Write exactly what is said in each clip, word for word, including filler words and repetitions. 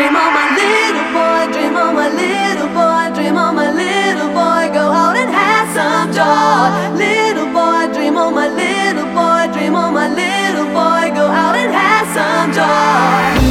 Dream on, my little boy, dream on, my little boy, dream on, my little boy, go out and have some joy. Little boy, dream on, my little boy, dream on, my little boy, go out and have some joy.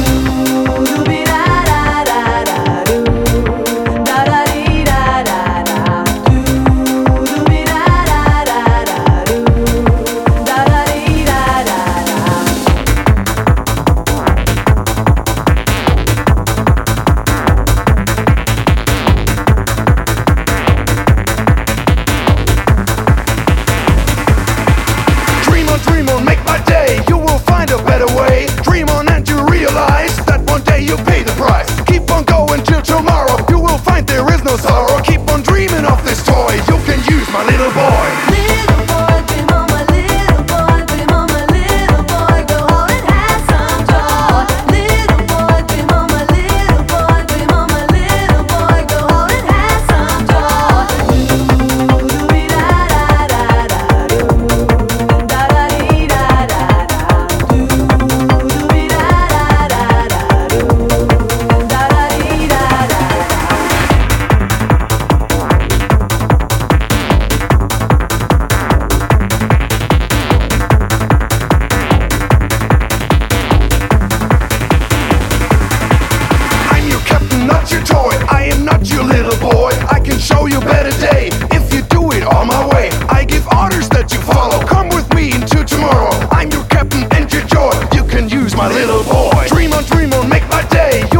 Dream on, make my day, you will find a better way. Dream on and you realize that one day you pay the price. Keep on going till tomorrow, you will find there is no sorrow. Keep on dreaming of this toy, you can use my little boy. Little boy, dream on, my little boy, dream on, my little boy, go out and have some joy. Little boy, dream on, my little boy, dream on, my little boy, go out and have some joy. Not your toy, I am not your little boy. I can show you a better day if you do it all my way. I give orders that you follow, come with me into tomorrow. I'm your captain and your joy, you can use my little boy. Dream on, dream on, make my day.